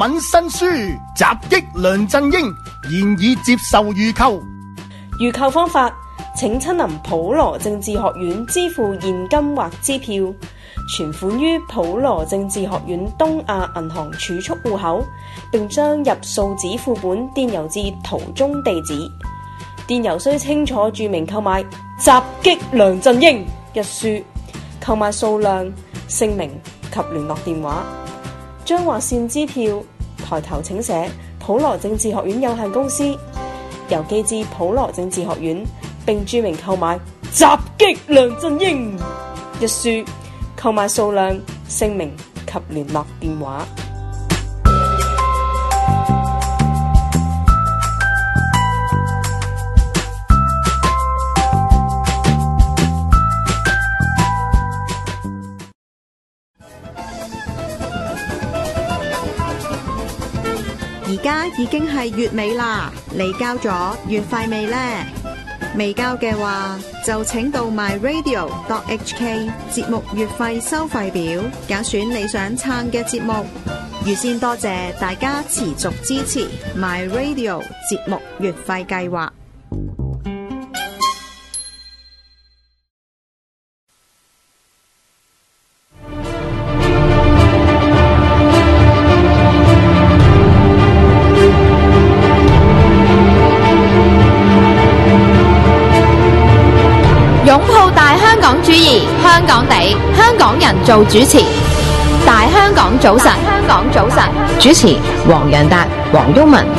文新書襲擊梁振英，現已接受預購。 預購方法，請親臨普羅政治學院支付現金或支票，存款於普羅政治學院東亞銀行儲蓄戶口，並將入數紙副本電郵至圖中地址。電郵須清楚註明購買襲擊梁振英一書，購買數量、姓名及聯絡電話。將劃線支票抬頭請寫普羅政治學院有限公司，郵寄至普羅政治學院，並註明購買襲擊梁振英一書，購買數量、姓名及聯絡電話。 而家已經係月尾啦，你交咗月費未呢？未交嘅話，就請到 myradio.hk 節目月費收費表，揀選你想撐嘅節目。預先多謝大家持續支持 myradio 節目月費計劃。 擁抱大香港主義，香港地，香港人做主持。大香港早晨，香港早晨，主持黃洋達、黃毓民。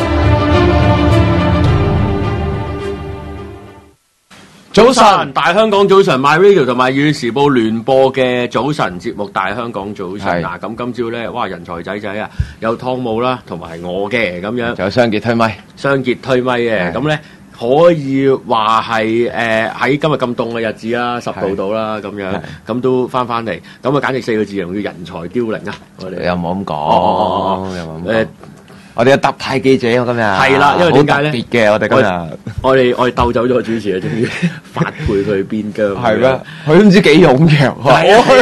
早晨，大香港早晨 ，MyRadio 同埋《粵語時報》聯播嘅早晨節目《大香港早晨》嗱，咁今朝咧，哇，人才仔仔啊，有湯姆啦，同埋我嘅咁樣， 仲有雙傑推咪， 雙傑推咪嘅，咁咧。可以話係喺今日咁凍嘅日子啦，10度到啦咁樣，咁都翻嚟，咁啊簡直4個字用叫人才凋零啊！我哋又冇咁講，又冇咁講。我哋有特派記者喎今日， 係啦，因為點解咧？ 特別嘅，我哋今日我哋鬥走咗個主持啊，終於發配佢邊疆。 係咩？佢都唔知幾勇嘅。我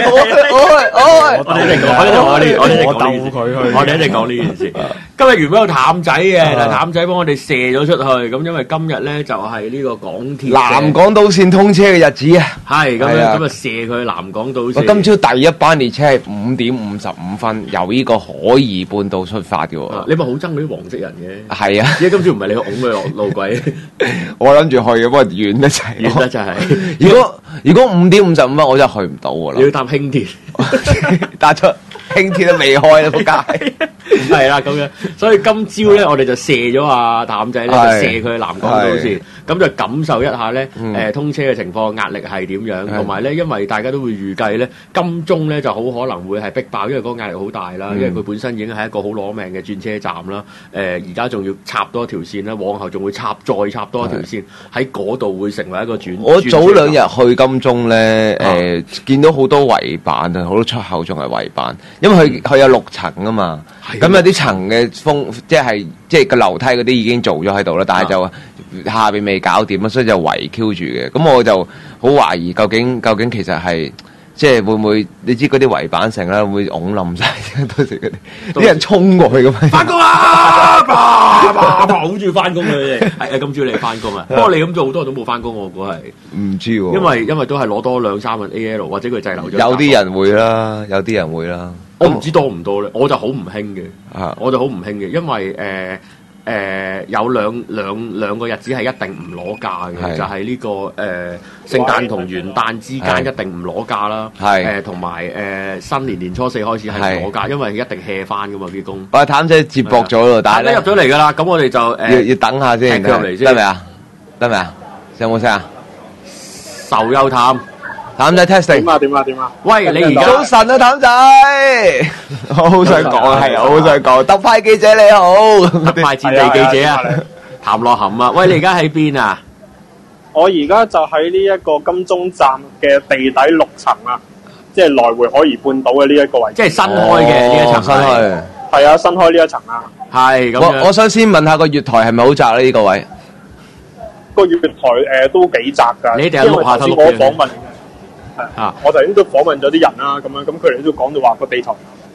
哋一定講呢件事。今日原本有譚仔嘅，但係譚仔幫我哋射咗出去。咁因為今日咧就係呢個港鐵南港島線通車嘅日子啊。 係咁樣，咁啊射佢南港島線。 今朝第一班列車係5點55分由呢個海怡半島出發嘅喎。 你咪好憎嗰啲黃色人嘅。係啊， 因為今朝唔係你去拱佢落路軌。 我諗住去嘅，不過遠得滯。 遠得就係。 如果5點55分，我真係去唔到㗎啦。 你要搭輕鐵， 搭出輕鐵都未開啦，仆街。 係啦，咁樣，所以今朝咧，我哋就射咗阿譚仔咧，就射佢去南港島線，咁就感受一下咧，通車嘅情況壓力係點樣，同埋咧，因為大家都會預計咧，金鐘咧就好可能會係逼爆，因為嗰個壓力好大啦，因為佢本身已經係一個好攞命嘅轉車站啦，而家仲要插多一條線啦，往後仲會再插多一條線，喺嗰度會成為一個轉。 我早2日去金鐘咧，見到好多圍板啊，好多出口仲係圍板，因為佢有6層啊嘛。咁有啲層嘅風，即係個樓梯嗰啲已經做咗喺度啦，但係就下邊未搞掂啊，所以就圍 Q 住嘅。咁我就好懷疑究竟其實係即係會唔會？你知嗰啲圍板成啦，會拱冧晒，到時嗰啲人衝過去咁樣。 翻工啊！好住翻工佢哋。係今朝你翻工啊？不過你咁做好多人都冇翻工，我估係唔知喎。 因為都係攞多2-3份 AL 或者佢滯留咗。 有啲人會啦，有啲人會啦。 我唔知多唔多咧，我就好唔興嘅，因為有兩個日子係一定唔攞假嘅，就係呢個聖誕同元旦之間一定唔攞假啦，同埋新年年初4開始係唔攞假，因為一定 hea 翻噶嘛啲工。 我譚仔接駁咗咯，但係咧入咗嚟噶啦，咁我哋就要等下先， 入嚟先， 得未啊？得未啊？有冇聲啊？ 仇優譚。 譚仔 testing 點啊！ 喂，你而家早晨啊，譚仔，我好想講啊，係啊，好想講，特派記者你好， 特派戰地記者啊，譚樂涵啊，喂，你而家喺邊啊？ 我而家就喺呢一個金鐘站嘅地底6層啊，即係來回海怡半島嘅呢一個位置， 即係新開嘅呢一層， 新開， 係啊，新開呢一層啊， 係咁。我想先問下個月台係咪好窄咧？呢個位個月台都幾窄㗎， 你哋係錄下頭我訪問。我頭先都訪問咗啲人啦，咁佢哋都講到話個地台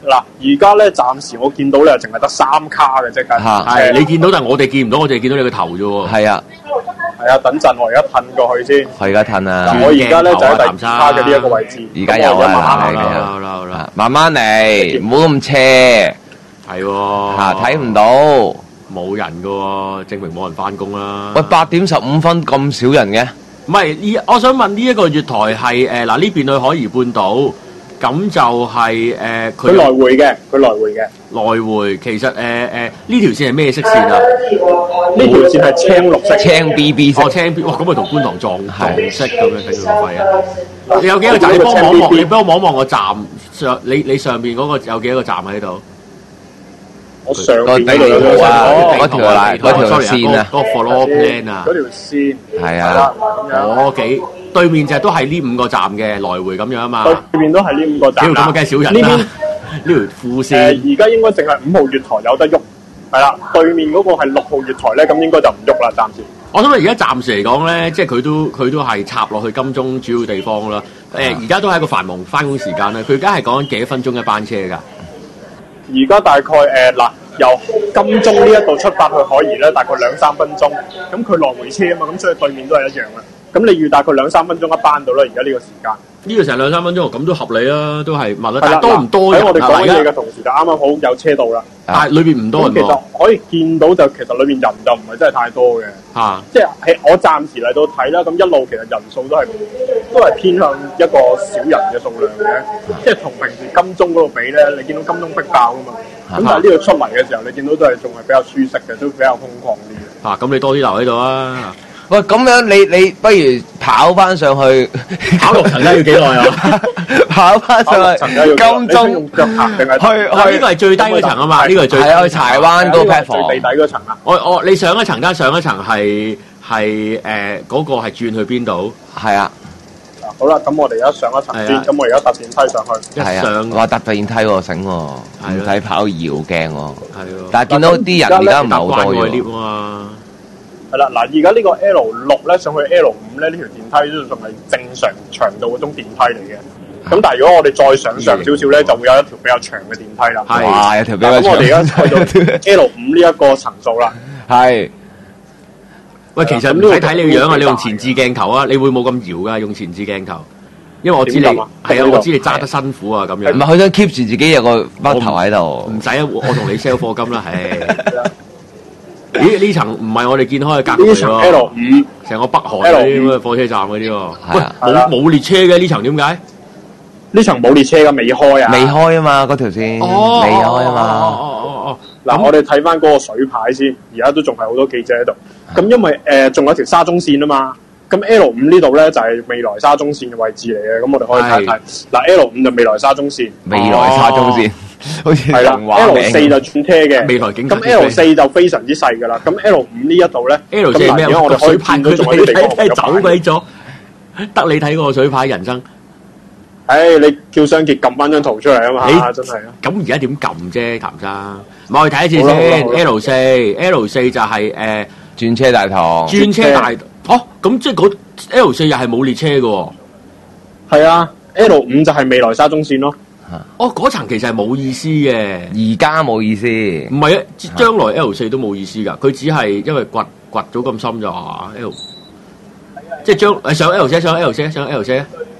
嗱，而家咧暫時我見到咧淨係得3卡嘅啫， 係你見到，但係我哋見唔到，我哋見到你個頭啫喎。 係啊， 係啊，等陣我而家褪過去先。 我而家褪啊。 嗱，我而家咧就喺第2卡嘅呢一個位置。 而家有啊， 好啦， 慢慢嚟，唔好咁斜。 係喎， 睇唔到， 冇人㗎喎，證明冇人翻工啦。 喂，8:15咁少人嘅？ 唔係，我想問呢一個月台係嗱呢邊去海怡半島，咁就係佢來回嘅， 來回其實呢條線係咩色線啊？ 呢條線係青綠色， 青 BB 色。 青 B， 哇！咁咪同觀塘撞色咁樣，頂佢個肺啊！你有幾個站？你幫我望望，你幫我望望個站上，你上邊嗰個有幾多個站喺度？ 我上邊嗰度有嗰條線啊， 嗰個 follow plan 啊， 嗰條線係啊， 對面就都係呢5個站嘅來回咁樣啊嘛。 對面都係呢5個站。 咁啊，梗係少人啦。呢條副線而家應該淨係5號月台有得喐，係啦。對面嗰個係6號月台咧，咁應該就唔喐啦，暫時。 我想問而家暫時嚟講咧，即係佢都係插落去金鐘主要地方啦。而家都係一個繁忙翻工時間啦。佢而家係講緊幾多分鐘一班車㗎？ 而家大概嗱，由金鐘呢一度出發去海怡咧，大概2-3分鐘。咁佢來回車啊嘛，咁所以對面都係一樣啦。咁你預大概2-3分鐘一班到啦，而家呢個時間。呢個成2-3分鐘，咁都合理啦，都係密啦。但係多唔多人啊？ 喺我哋講嘢嘅同時就啱啱好有車道啦。 但係裏邊唔多人喎。其實可以見到就其實裏邊人就唔係真係太多嘅。即係我暫時嚟到睇啦，咁一路其實人數都係偏向一個少人嘅數量嘅。即係同平時金鐘嗰度比咧，你見到金鐘逼爆啊嘛。咁但係呢度出嚟嘅時候，你見到都係仲係比較舒適嘅，都比較空曠啲嘅。 咁你多啲留喺度啊！ 喂，咁樣你不如跑翻上去， 跑6層要幾耐啊？ 跑翻上去金鐘用腳行定係去？呢個係最低嗰層啊嘛，呢個係最低。 係去柴灣嗰個 platform 最地底嗰層啊！ 你上一層加上一層係嗰個係轉去邊度？ 係啊。 好啦，咁我哋而家上一層先，咁我而家搭電梯上去。 係啊，哇！搭電梯喎，醒喎，唔使跑搖鏡喎。係喎。但係見到啲人而家唔係好多嘅。 係啦，嗱，而家呢個 L6咧上去 L5咧呢條電梯都仲係正常長度嗰種電梯嚟嘅。咁但係如果我哋再上少少咧，就會有一條比較長嘅電梯啦。 哇，有條比較長。 咁我哋而家去到 L5呢一個層數啦。 係。 喂，其實唔使睇你個樣啊，你用前置鏡頭啊，你會冇咁搖噶，用前置鏡頭。因為我知你係啊，我知你揸得辛苦啊，咁樣。 唔係，佢想 keep 住自己有個筆頭喺度。 唔使啊，我同你 sell 貨金啦，係。咦？呢層唔係我哋見開嘅格局喎。 L5 成個北韓嗰啲咁嘅火車站嗰啲喎。喂，冇列車嘅呢層點解？ 呢層冇列車㗎，未開啊！ 未開啊嘛，嗰條線未開啊嘛。 嗱，我哋睇翻嗰個水牌先，而家都仲係好多記者喺度。咁因為仲有條沙中線啊嘛。咁 L5呢度咧就係未來沙中線嘅位置嚟嘅，咁我哋可以睇一睇。嗱 L5就未來沙中線， 未來沙中線，好似係啦。L4就轉車嘅， 未來警察。 咁 L4就非常之細噶啦。咁 L5呢一度咧 ，L4 咩？ 我哋可以見到仲有啲地方走鬼咗，得你睇個水牌人生。 你叫雙傑撳翻張圖出嚟啊嘛，真係啊！ 咁而家點撳啫，譚生？我哋睇一次先。L4 就係轉車大堂。 轉車大咁即係嗰 L4 又係冇列車嘅喎。 係啊 ，L5就係未來沙中線咯。 嗰層其實係冇意思嘅。 而家冇意思。唔係啊，將來 L4 都冇意思㗎。佢只係因為掘咗咁深就話 L，即係上 L4 上 L4。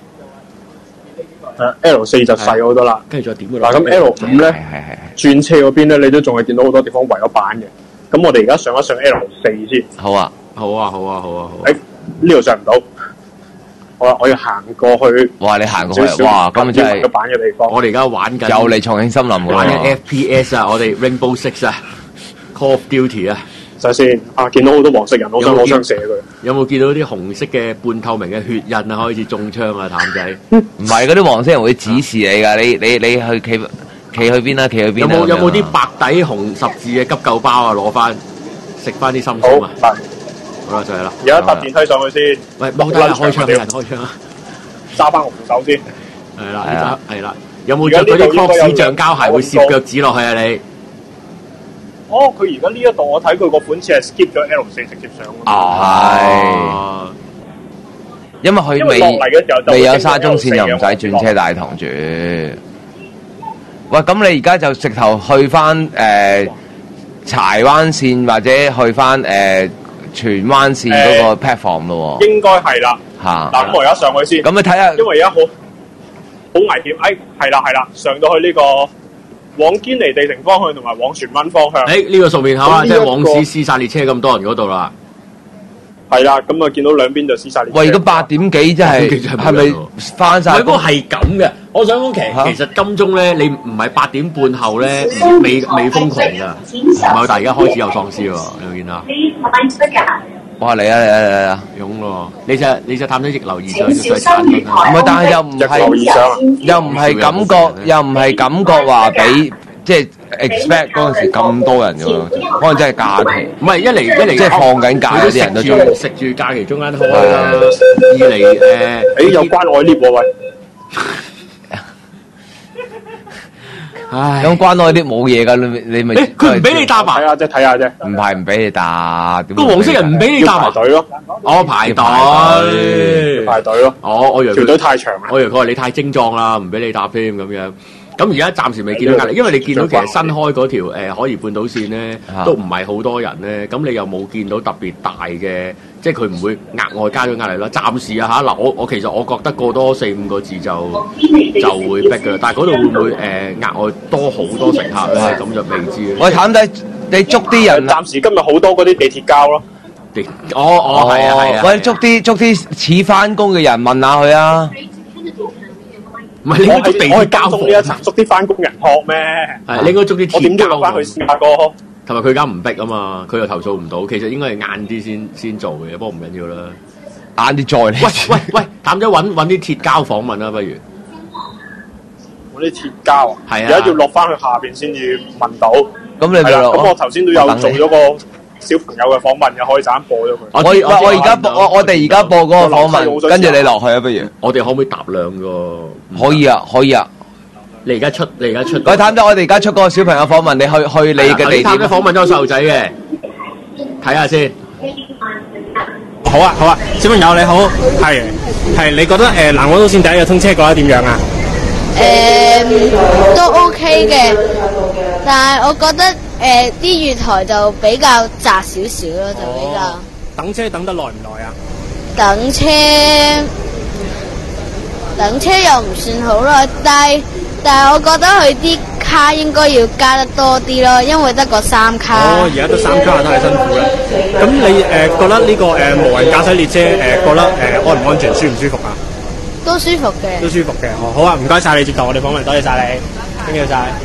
L4 就細好多啦， 跟住再點㗎嗱，咁 L5咧，轉車嗰邊咧，你都仲係見到好多地方圍咗板嘅。咁我哋而家上一上 L4 先。 好啊。 呢度上唔到。好啦，我要行過去。 哇！你行過去，哇！咁真係圍咗板嘅地方。 我哋而家玩緊。 又嚟重慶森林喎。 玩緊 FPS 啊！我哋 Rainbow Six 啊 ，Call of Duty 啊。 首先見到好多黃色人，我想攞槍射佢。 有冇見到啲紅色嘅半透明嘅血印啊？開始中槍啊，譚仔！ 唔係嗰啲黃色人會指示你㗎，你去企去邊啊？企去邊啊？ 有冇啲白底紅十字嘅急救包啊？攞翻食翻啲心心啊！好啦，就係啦。 而家搭電梯上去先。 喂，冇得開槍，人開槍啊！ 揸翻紅手先。 係啦。有冇着嗰啲 Crocs 橡膠鞋會攝腳趾落去啊？你？ 佢而家呢一度我睇佢個款式係 skip 咗 L4 直接上。 係。因為佢未有沙中線，又唔使轉車大堂住。 喂，咁你而家就直頭去翻柴灣線或者去翻荃灣線嗰個 platform 咯喎。 應該係啦。嗱，咁我而家上去先。 咁你睇下， 因為而家好危險。係啦，上到去呢個往堅尼地城方向同埋往荃灣方向。 呢個熟面口啊，即係往時屍殺列車咁多人嗰度啦。 係啦，咁啊見到兩邊就屍殺列車。 喂，而家8點幾真係係咪翻晒？ 唔係，不過係咁嘅。我想講其實金鐘咧，你唔係8點半後咧未瘋狂㗎，唔係，但係而家開始有喪屍喎，你有見啊？哇！嚟啊！湧咯！你隻探仔逆流而上，再產品啊！ 唔係，但係又唔係感覺話俾即係 expect 嗰陣時咁多人㗎喎，可能真係假期。 唔係一嚟即係放緊假嗰啲人都食住假期中間開啦。二嚟有關愛 lift 喎喂。 唉，咁關愛啲冇嘢㗎，你咪佢唔俾你搭埋啊！即係睇下啫， 唔係唔俾你搭， 個黃色人唔俾你搭排隊咯。 排隊咯。我以為條隊太長啦。 我以為佢話你太精壯啦，唔俾你搭添咁樣。咁而家暫時未見到壓力，因為你見到其實新開嗰條海怡半島線咧，都唔係好多人咧。咁你又冇見到特別大嘅，即係佢唔會額外加咗壓力啦。暫時啊嗱，我其實我覺得過多4-5個字就會逼㗎啦。但係嗰度會唔會額外多好多乘客咧？咁就未知。 喂，譚仔，你捉啲人， 暫時今日好多嗰啲地鐵膠咯。 係啊。 喂，捉啲似翻工嘅人問下佢啊。 唔係你應該捉地鐵膠房呢一層，捉啲翻工人學咩？ 係你應該捉啲鐵膠。 我點都落翻去試下個。 同埋佢而家唔逼啊嘛，佢又投訴唔到。其實應該係晏啲先做嘅，不過唔緊要啦。 晏啲再嚟。 喂，譚仔揾啲鐵膠訪問啦，不如。 揾啲鐵膠啊！ 係啊。 而家要落翻去下邊先至問到。 咁你咪落。 咁我頭先都有做咗個小朋友嘅訪問嘅，可以陣間播咗佢。 我哋而家播嗰個訪問，跟住你落去啊，不如。 我哋可唔可以搭兩個？ 可以啊。你而家出。喂，譚仔，我哋而家出嗰個小朋友訪問，你去你嘅地點。 譚仔訪問咗個細路仔嘅，睇下先。 好啊，小朋友你好，係，你覺得南港島線第一日通車覺得點樣啊？ 都 OK 嘅，但係我覺得啲月台就比較窄少少咯，就比較。 等車等得耐唔耐啊？ 等車又唔算好耐，但係我覺得佢啲卡應該要加得多啲咯，因為得個3卡。 而家得3卡太辛苦啦。咁你覺得呢個無人駕駛列車覺得安唔安全，舒唔舒服啊？ 都舒服嘅。 都舒服嘅，好啊，唔該晒你接受我哋訪問，多謝晒你，多謝晒。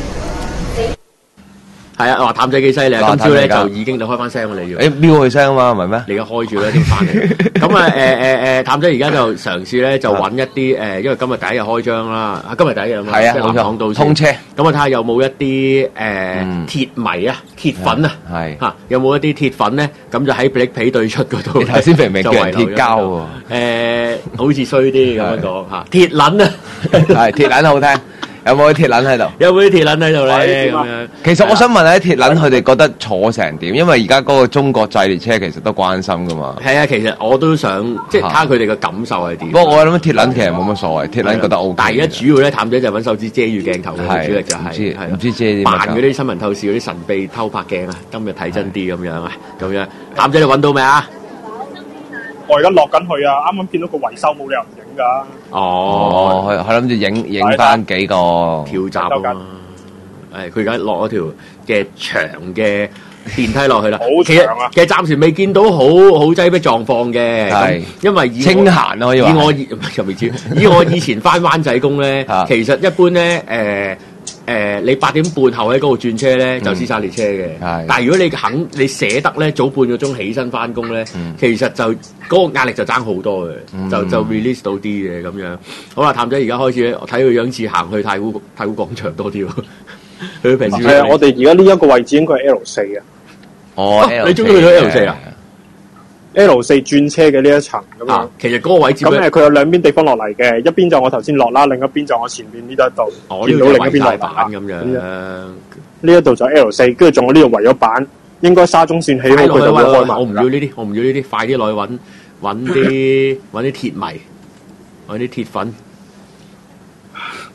係啊，譚仔幾犀利啊！今朝咧就已經開翻聲你要。 瞄佢聲啊嘛，唔係咩？ 你而家開住啦，點翻嚟？咁啊譚仔而家就嘗試咧就揾一啲因為今日第一日開張啦，今日第一日嘛，即係南港島通車。咁啊睇下有冇一啲鐵迷啊、鐵粉啊，嚇有冇一啲鐵粉咧？咁就喺比力皮對出嗰度。 頭先明叫人鐵膠喎。 好似衰啲咁樣講嚇，鐵撚啊， 係鐵撚好聽。有冇啲鐵撚喺度？ 有冇啲鐵撚喺度咧？咁樣。 其實我想問下啲鐵撚，佢哋覺得坐成點？因為而家嗰個中國製列車其實都關心噶嘛。 係啊，其實我都想即係睇下佢哋嘅感受係點。 不過我諗鐵撚其實冇乜所謂，鐵撚覺得 OK。 但係而家主要咧，譚仔就揾手指遮住鏡頭嘅，主力就係唔知遮啲乜。 扮嗰啲新聞透視嗰啲神秘偷拍鏡啊！今日睇真啲咁樣啊，咁樣。譚仔你揾到未啊？ 我而家落緊去啊！啱啱見到個維修冇理由唔影㗎。 佢諗住影翻幾個跳閘啊！佢而家落咗條嘅長嘅電梯落去啦。 好長啊！ 其實暫時未見到好擠迫狀況嘅。係，因為清閒可以話。 以我以前翻灣仔工咧，其實一般咧你8點半後喺嗰度轉車咧，就屍殺列車嘅。但係如果你捨得咧，早半個鐘起身翻工咧，其實就嗰個壓力就爭好多嘅，就 release 到啲嘅咁樣。好啦，譚仔而家開始咧，我睇佢樣似行去太古廣場多啲喎。佢平時係啊，我哋而家呢一個位置應該係 L4啊。 你終於去咗 L4啊 ？L4 轉車嘅呢一層咁樣。 其實嗰個位置咁佢有兩邊地方落嚟嘅，一邊就我頭先落啦，另一邊就我前邊呢度見到另一邊落板咁樣。 呢一度就 L4，跟住仲有呢度圍咗板，應該沙中線起好佢就會開埋。 我唔要呢啲，快啲落去揾啲鐵迷，揾啲鐵粉。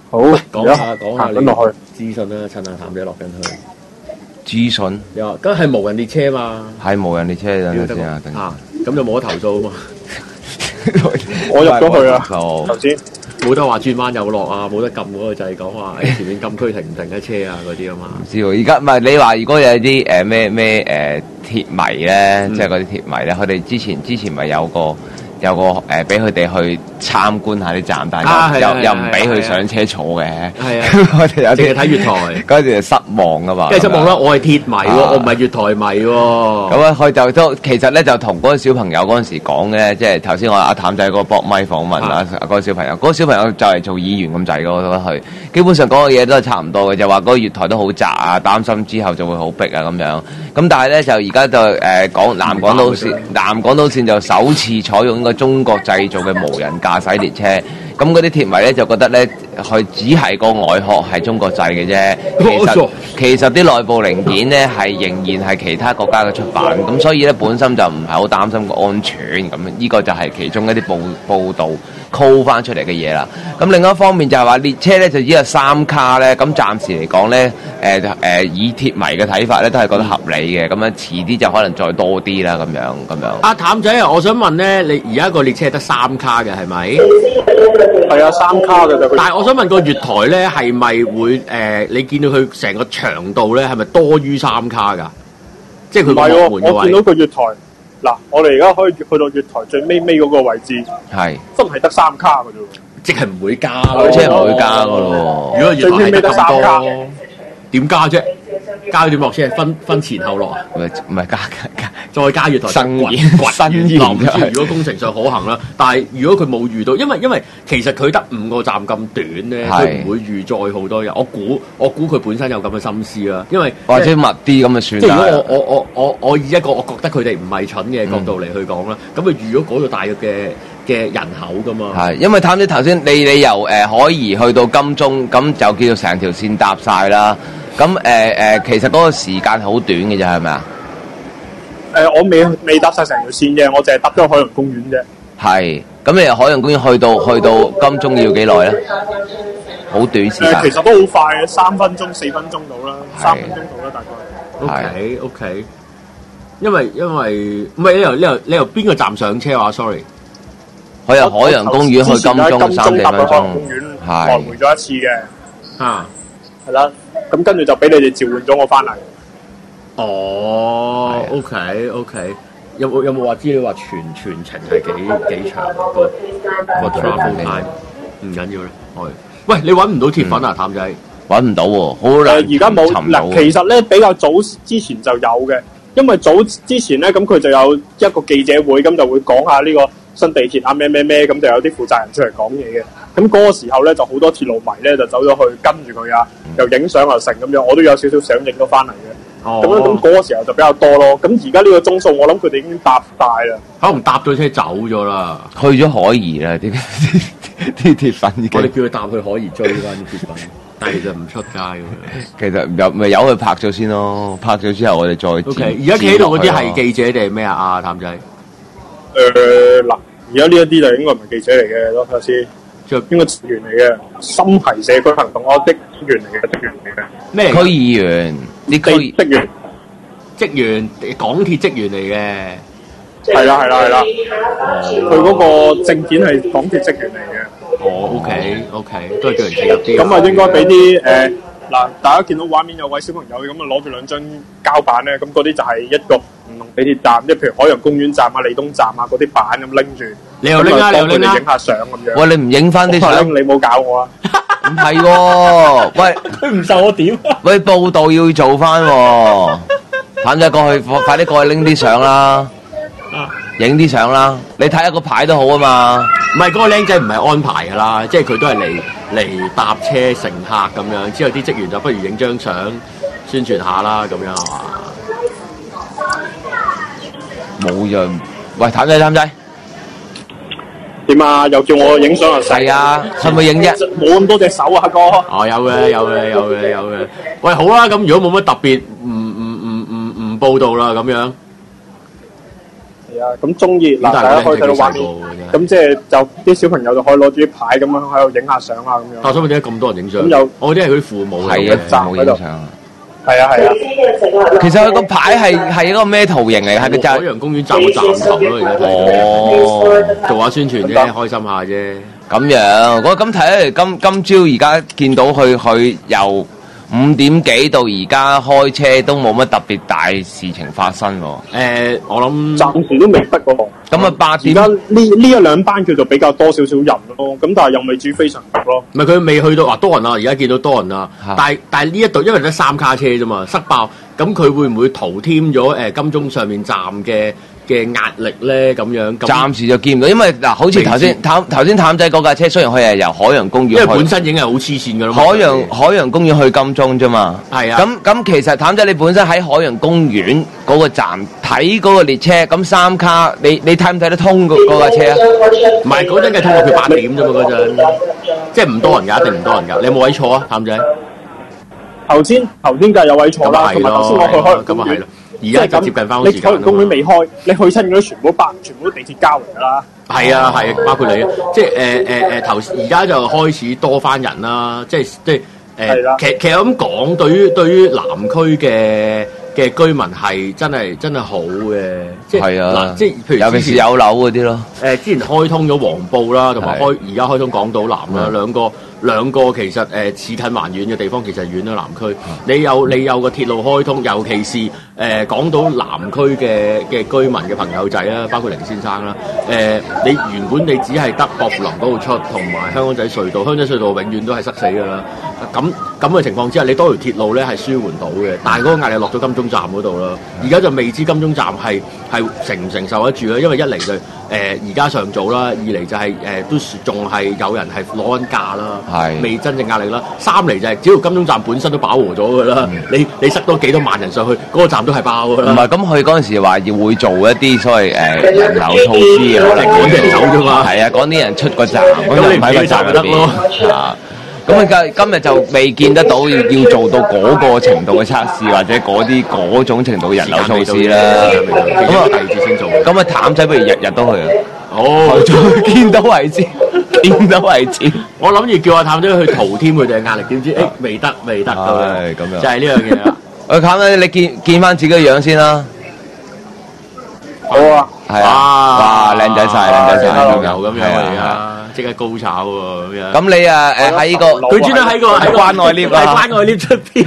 好， 講下你落去資訊啦，趁阿譚仔落緊去。 資訊又話，梗係無人列車嘛？ 係無人列車等陣先啊！ 咁就冇得投訴啊嘛。 我入咗去啦，頭先冇得話轉彎有落啊，冇得撳嗰個掣講話前面禁區停唔停嘅車啊嗰啲啊嘛。 唔知喎，而家唔係你話，如果有啲咩鐵迷咧，即係嗰啲鐵迷咧，佢哋之前咪有個俾佢哋去參觀下啲站，但係又唔俾佢上車坐嘅。係啊，我哋有啲睇月台， 嗰陣就失望噶嘛。 即係失望啦！我係鐵迷喎，我唔係月台迷喎。 咁啊，佢就都其實咧就同嗰個小朋友嗰陣時講嘅，即係頭先我阿譚仔嗰個博咪訪問啦，嗰個小朋友，嗰個小朋友就係做議員咁滯嘅，我覺得佢基本上講嘅嘢都係差唔多嘅，就話嗰個月台都好窄啊，擔心之後就會好逼啊咁樣。咁但係咧就而家就講南港島線就首次採用個中國製造嘅無人駕駛列車，咁嗰啲鐵迷咧就覺得咧，佢只係個外殼係中國製嘅啫，其實啲內部零件咧係仍然係其他國家嘅出版，咁所以咧本身就唔係好擔心個安全，咁呢個就係其中一啲報導call 翻出嚟嘅嘢啦。咁另一方面就係話列車咧就只有3卡咧，咁暫時嚟講咧，以鐵迷嘅睇法咧都係覺得合理嘅，咁樣遲啲就可能再多啲啦，咁樣。 阿譚仔啊，我想問咧，你而家個列車係得3卡嘅係咪？ 係啊，3卡嘅啫。 但係我想問個月台咧係咪會你見到佢成個長度咧係咪多於3卡㗎？即係佢個門嘅位。 我見到個月台嗱，我哋而家可以去到月台最尾嗰個位置， 係真係得3卡嘅啫。 即係唔會加咯， 即係唔會加嘅咯。 如果月台係得咁多，點加啫？加點落車分前後落啊？ 唔係加， 再加月台新延。 唔知如果工程上可行啦，但係如果佢冇遇到，因為其實佢得5個站咁短咧，佢唔會預載好多人。我估佢本身有咁嘅心思啦，因為或者密啲咁就算。 即係如果我以一個我覺得佢哋唔係蠢嘅角度嚟去講啦，咁佢預咗嗰度大約嘅人口噶嘛。 係，因為譚仔頭先你由海怡去到金鐘，咁就叫做成條線搭晒啦。咁其實嗰個時間好短嘅啫，係咪啊？ 我未搭晒成條線嘅，我淨係搭咗海洋公園啫。 係，咁你由海洋公園去到金鐘要幾耐咧？好短時間。 其實都好快嘅，3分鐘、4分鐘到啦，3分鐘到啦，大概。 OK， 因為唔係你由邊個站上車話 ？Sorry， 我由海洋公園去金鐘3-4分鐘， 係來回咗一次嘅。 啊， 係啦，咁跟住就俾你哋召喚咗我翻嚟。 哦 ，OK， 有冇話資料話全程係幾長個 travel time？ 唔緊要啦，喂，你揾唔到鐵粉啊，譚仔？ 揾唔到喎，好難。 而家冇嗱，其實咧比較早之前就有嘅，因為早之前咧咁佢就有一個記者會，咁就會講下呢個新地鐵啊咩，咁就有啲負責人出嚟講嘢嘅。咁嗰個時候咧就好多鐵路迷咧就走咗去跟住佢啊，又影相又成咁樣，我都有少少相影咗翻嚟嘅。咁嗰個時候就比較多咯。咁而家呢個鐘數，我諗佢哋已經搭大啦，可能搭咗車走咗啦， 去咗海怡啦啲鐵粉已經。 我哋叫佢搭去海怡追翻啲鐵粉，但係其實唔出街嘅。 其實咪由佢拍咗先咯，拍咗之後我哋再。 OK， 而家企喺度嗰啲係記者定係咩啊？阿譚仔。 嗱，而家呢一啲就應該唔係記者嚟嘅，咯睇下先。就應該職員嚟嘅，心係社區行動我職員嚟嘅。 咩？ 區議員，啲職員， 港鐵職員嚟嘅。 係啦。佢嗰個證件係港鐵職員嚟嘅。 哦 ，OK， 都係叫人企入啲。 咁啊，應該俾啲嗱，大家見到畫面有位小朋友咁啊，攞住2張膠板咧，咁嗰啲就係一個唔同地鐵站，即係譬如海洋公園站啊、利東站啊嗰啲板咁拎住。 你又拎啊！ 你影下相咁樣。 喂，你唔影翻啲相？ 你冇搞我啊！ 唔係喎，喂， 佢唔受我點？ 喂，報道要做翻喎，譚仔過去，快啲過去拎啲相啦，影啲相啦。你睇下個牌都好啊嘛。 唔係嗰個僆仔唔係安排㗎啦，即係佢都係嚟搭車乘客咁樣，之後啲職員就不如影張相宣傳下啦，咁樣係嘛？ 冇人，喂，譚仔。 點啊？又叫我影相啊？ 係啊，使唔使影啫？ 冇咁多隻手啊，哥。 哦，有嘅。喂，好啦，咁如果冇乜特別，唔報道啦，咁樣。 係啊，咁中意嗱，大家可以睇到畫面。 咁即係就啲小朋友就可以攞住啲牌咁樣喺度影下相啊咁樣。 但係想問點解咁多人影相？ 咁有我啲係佢啲父母係啊，父母影相。 係啊。 其實佢個牌係一個咩圖形嚟？係佢就海洋公園站個站頭咯，而家睇做下宣傳啫，開心下啫。 咁樣，我咁睇嚟，今朝而家見到佢由5點幾到而家開車都冇乜特別大事情發生喎。 我諗暫時都未得喎。 咁啊8點， 而家呢一兩班叫做比較多少少人咯，咁但係又未至於非常逼咯。 唔係佢未去到話多人啦，而家見到多人啦。但係呢一度因為得3卡車啫嘛，塞爆，咁佢會唔會徒添咗金鐘上面站嘅壓力咧？咁樣暫時就見唔到，因為嗱，好似頭先譚仔嗰架車，雖然佢係由海洋公園， 因為本身已經係好黐線噶啦。 海洋公園去金鐘啫嘛。係啊。咁其實譚仔你本身喺海洋公園嗰個站睇嗰個列車，咁3卡你睇唔睇得通嗰架車啊？ 唔係嗰陣嘅通過佢8點啫嘛，嗰陣即係唔多人㗎，一定唔多人㗎。你有冇位坐啊，譚仔？ 頭先梗係有位坐啦，同埋頭先我去海洋公園。 而家就接近翻好時間。 你海洋公園未開，你去親嗰啲全部都地鐵交嚟㗎啦。 係啊，包括你，即係而家就開始多翻人啦，即係其實咁講，對於南區嘅居民係真係好嘅，即係嗱，即係譬如尤其是有樓嗰啲咯。 之前開通咗黃埔啦，同埋而家開通港島南啦，兩個其實似近還遠嘅地方，其實遠咗南區。你有個鐵路開通，尤其是港島南區嘅居民嘅朋友仔啦，包括凌先生啦。你原本你只係得薄扶林嗰度出，同埋香港仔隧道，香港仔隧道永遠都係塞死㗎啦。咁嘅情況之下，你多條鐵路咧係舒緩到嘅，但係嗰個壓力落咗金鐘站嗰度啦。而家就未知金鐘站係承唔承受得住啦，因為一嚟就而家尚早啦，二嚟就係都仲係有人係攞緊假啦。未真正壓力啦。3嚟就係只要金鐘站本身都飽和咗㗎啦，你塞多幾多萬人上去，嗰個站都係爆㗎啦。 唔係，咁佢嗰陣時話會做一啲所謂人流措施啊， 趕啲人走啫嘛。 係啊，趕啲人出個站， 咁你唔喺個站咪得咯。 咁今日就未見得到要做到嗰個程度嘅測試，或者嗰種程度嘅人流措施啦。咁啊，第二次先做。咁啊，譚仔不如日日都去啊。見到為止。我諗住叫阿譚仔去塗添佢哋嘅壓力，點知未得咁樣，就係呢樣嘢啦。 譚仔，你見翻自己嘅樣先啦。 好啊。 係啊。哇，靚仔晒咁樣而家即刻高炒喎咁樣。 咁你啊喺個佢專登喺個關愛 lift 啊， 關愛 lift 出邊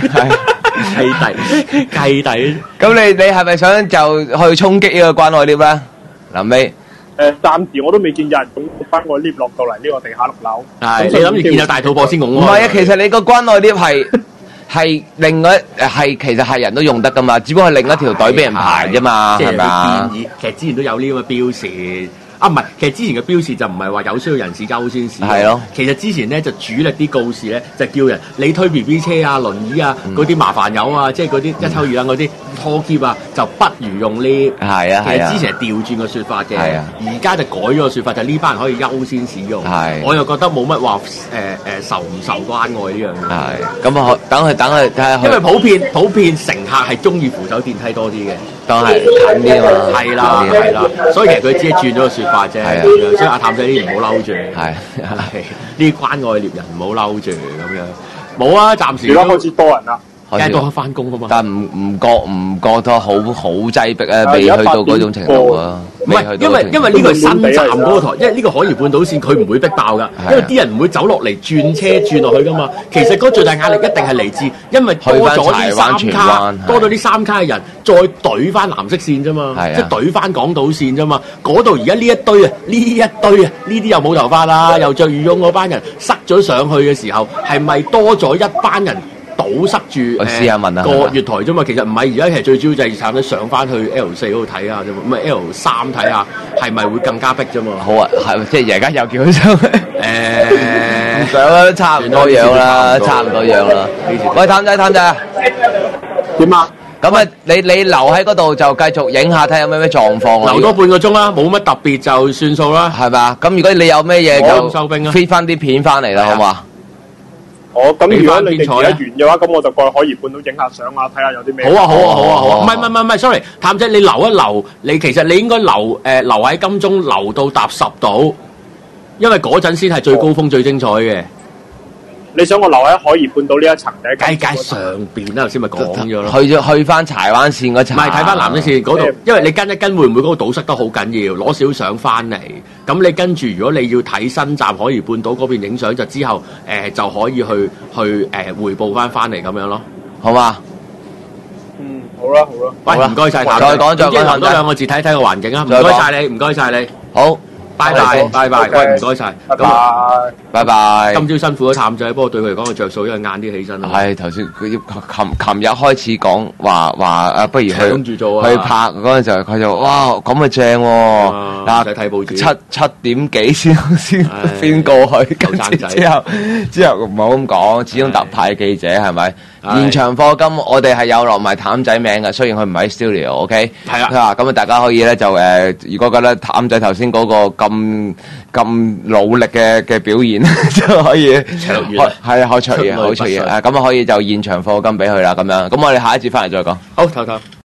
契弟。 咁你係咪想就去衝擊呢個關愛 lift 咧？臨尾。 暫時我都未見有人咁關愛 lift 落到嚟呢個地下6樓。 係你諗住見有大肚婆先拱？ 唔係啊，其實你個關愛 lift 係另外其實係人都用得噶嘛，只不過係另一條隊俾人排啫嘛，係咪啊？ 其實之前都有呢咁嘅標示。唔係，其實之前嘅標示就唔係話有需要人士優先使用。係咯。其實之前咧就主力啲告示咧就叫人你推 BB 車啊、輪椅啊嗰啲麻煩友啊，即係嗰啲一抽二掕嗰啲拖喼啊，就不如用呢。係啊。其實之前係調轉個説法嘅。係啊。而家就改咗個説法，就呢班人可以優先使用。係。我又覺得冇乜話受唔受關愛呢樣嘢。係。咁啊，等佢睇下。因為普遍乘客係中意扶手電梯多啲嘅。當係近啲啊嘛。係啦，所以其實佢只係轉咗個説法啫，所以阿譚仔呢啲唔好嬲住，係呢啲關愛獵人唔好嬲住咁樣，冇啊，暫時而家開始多人啦，梗係多翻工啊嘛，但唔覺得好擠迫啊，未去到嗰種程度啊，唔係因為呢個新站嗰個台，因為呢個海怡半島線佢唔會逼爆噶，因為啲人唔會走落嚟轉車轉落去噶嘛，其實嗰個最大壓力一定係嚟自因為多咗啲3卡嘅人，再懟翻藍色線啫嘛，即係懟翻港島線啫嘛，嗰度而家呢一堆啊，呢啲又冇頭髮啦，又着羽絨嗰班人塞咗上去嘅時候，係咪多咗一班人？堵塞住個月台啫嘛，其實唔係，而家其實最主要就係慘啲上翻去 L4 嗰度睇下啫嘛，唔係 L3睇下係咪會更加逼啫嘛。好啊，係即係而家又叫佢上去。唔想啦，差唔多樣啦。喂，譚仔啊，點啊？咁啊，你留喺嗰度就繼續影下睇下有咩狀況啦。留多半個鐘啦，冇乜特別就算數啦，係咪啊？咁如果你有咩嘢就收兵啦，飛翻啲片翻嚟啦，好嘛？ 咁如果你哋而家完嘅話，咁我就過去海怡半島影下相啊，睇下有啲咩。 好啊，唔係，sorry， 譚仔你留一留，其實你應該留喺金鐘留到搭10度，因為嗰陣先係最高峰最精彩嘅。你想我留喺海怡半島呢一層定喺上邊啦？頭先咪講咗咯。 去翻柴灣線嗰層。唔係睇翻南一線嗰度，因為你跟一跟會唔會嗰個堵塞得好緊要？攞少相翻嚟，咁你跟住如果你要睇新站海怡半島嗰邊影相，就之後就可以去匯報翻嚟咁樣咯，好嘛？ 好啦。 喂，唔該晒， 再講多兩個字睇睇個環境啊！唔該晒你，好。拜拜，喂，唔該晒， 拜拜。 今朝辛苦咗譚仔，不過對佢嚟講個着數，因為晏啲起身啦。 係頭先佢琴日開始講話不如去做去拍嗰陣時候，佢就哇咁咪正喎！嗱， 睇報紙 7點幾先飛過去，跟住之後唔好咁講，始終特派記者係咪？現場課金我哋係有落埋譚仔名嘅，雖然佢唔喺 studio，OK？ 係啊，咁啊大家可以咧就如果覺得譚仔頭先嗰個咁努力嘅表現就可以係好出嘢，咁啊可以就現場課金俾佢啦，咁樣，咁我哋下一節翻嚟再講。 好，唞唞。